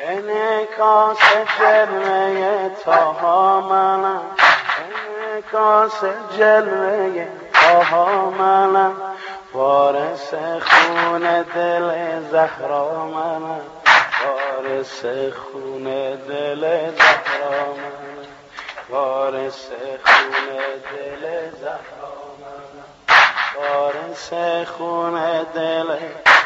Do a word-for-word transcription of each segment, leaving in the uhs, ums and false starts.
انعکاس جلوه طاها منم، انعکاس جلوه طاها منم، وارث خون دل زهرا منم، وارث خون دل زهرا منم، وارث خون دل زهرا منم، وارث خون دل.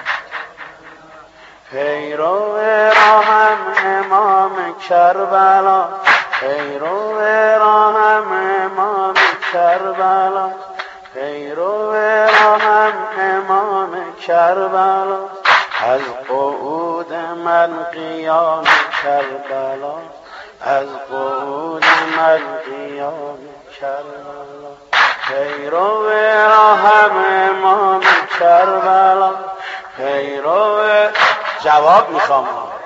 پیرو راهم امام کربلا، پیرو راهم امام کربلا، پیرو راهم امام کربلا، از قعود من قیام کربلا، از قعود من قیام کربلا. پیرو راهم امام کربلا، پیرو جواب میخوام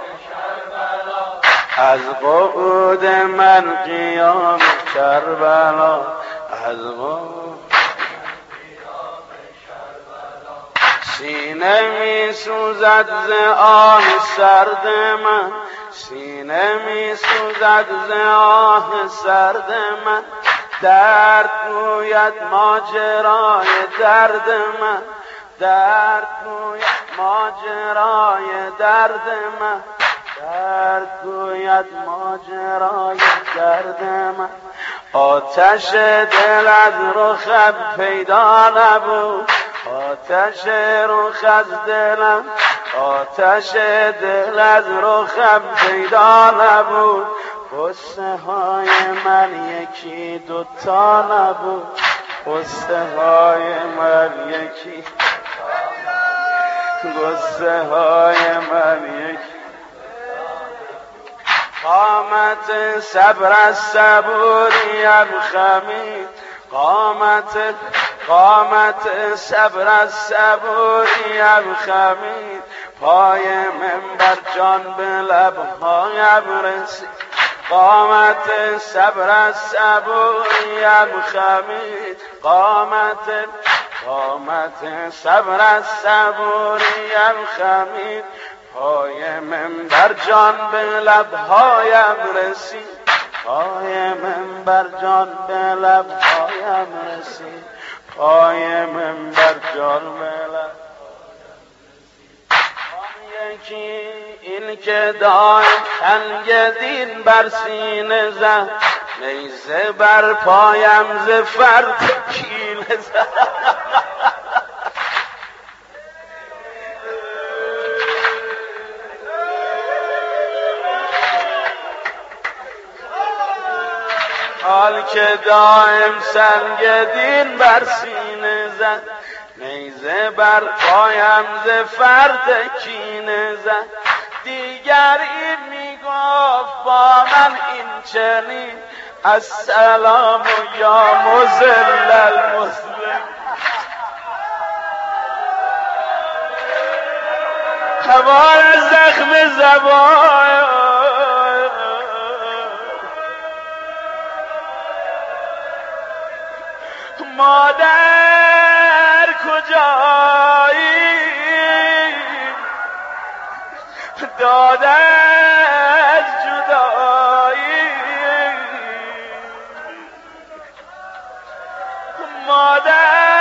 از قعود من قیام کربلا، از قعود سینه می سوزد ز آه سرد من، سینه می سوزد ز آه سرد من، درد گوید ماجرای درد من، درد گوید ماجرای درد من، درد گوید ماجرای درد من. آتش دل از رخم پیدا نبود، آتش رخ از دلم، آتش دل از رخم پیدا نبود، قصه های من یکی دوتا نبود، قصه های من یکی، قصه های من یکی. قامت صبر از صبوریم خمید، قامت قامت صبر از صبوریم خمید، پای منبر جان به لبهایم رسید، قامت صبر از صبوریم خمید، قامت قامت صبر از صبوریم خمید، پای منبر جان به لبهایم رسید، پای منبر جان به لبهایم رسید، پای منبر جان به لبهایم رسید. یکی این که دایم تنگ دین بر سینه زد، نیزه بر پایم ز فرد کینه زد. حال که دایم سنگ دین بر سینه زد، نیزه بر پایم ز فرد کینه زد. دیگری میگفت با من این چنین، السلام یا مذل المسلم. هوای زخم زبان مادر کجایی، داد از جدایی، مادر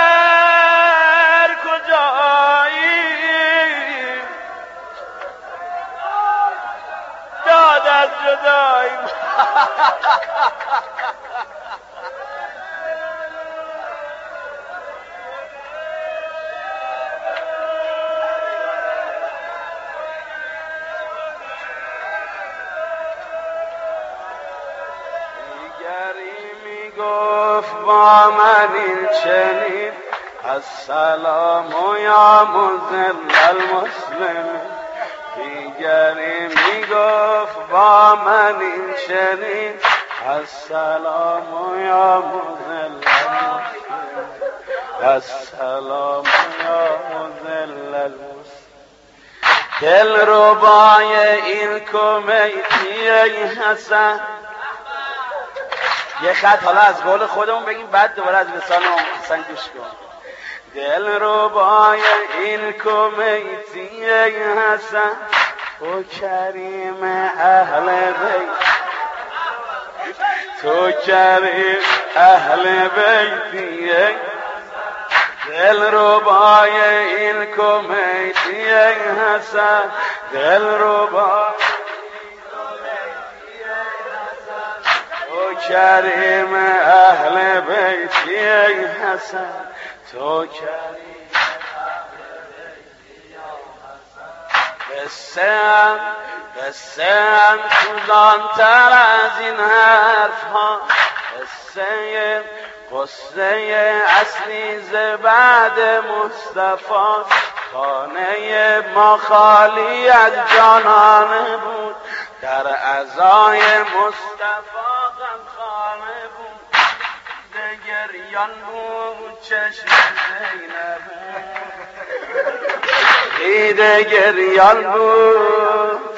کجایی، داد از جدایی. با من این چنین، السلام یا مذل المسلم. دیگری میگفت با من این چنین، السلام یا مذل المسلم، السلام یا مذل المسلم. دل ربای این کمیتی حسن. یه خط حالا از قول خودمون بگیم بعد دوباره از لسان حسن گوش کن. دل ربای این کمیتی حسن، تو کریم اهل بیت، تو کریم اهل بیتی، دل رو بای این کمیتی حسن، دل رو بای تو کریم اهل بیتی حسن، تو کریم قصه‌ام قصه‌ام طولان‌تر از این حرف ها، قصه قصه اصلی ز بعد مصطفی، خانه ما خالی از جانانه بود، در عزای مصطفی غمخانه بود، گریان بود چشم زینب، دیده گریان بود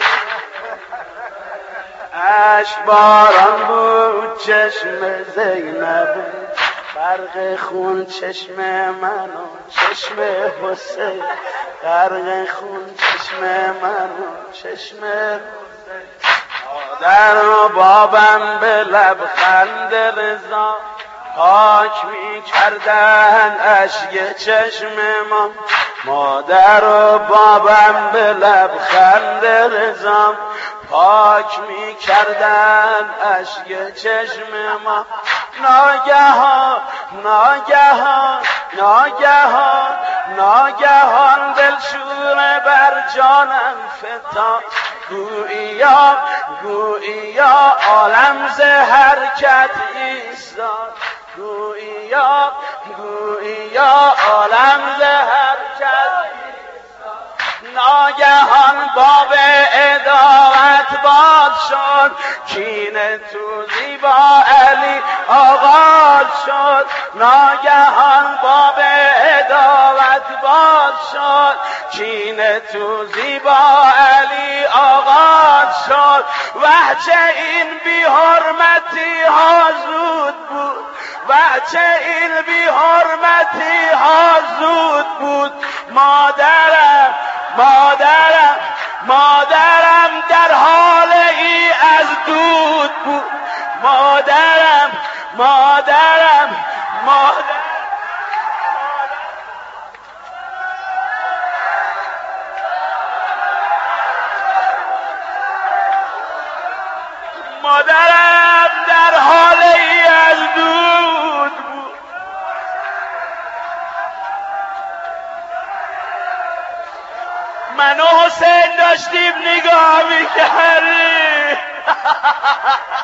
اشک باران بود چشم زینب، غرق خون چشم من و چشم حسین، غرق خون چشم من و چشم حسین، مادر و بابم به لبخند رضا پاک می کردن اشک چشم ما، مادر و بابم به لبخند رضا پاک می کردن اشک چشم ما، ناگهان ناگهان ناگهان ناگهان دلشوره بر جانم فتاد، گوییا گوییا عالم ز حرکت ایستاد، گوییا گوییا عالم ز حرکت ایستاد، ناگهان باب عداوت باز شد، کینه تو زیبا علی آغاز شد، ناگهان باب عداوت باز شد، کینه تو زیبا علی آغاز شد، وحچه این بی حرمتی ها زود بود، وحچه این بی حرمتی ها زود بود، مادرم مادرم مادرم در حال ای از دود بود، مادرم مادرم مادرم مادرم در حال ای از دود بود، من و حسین داشتیم نگاه میکردیم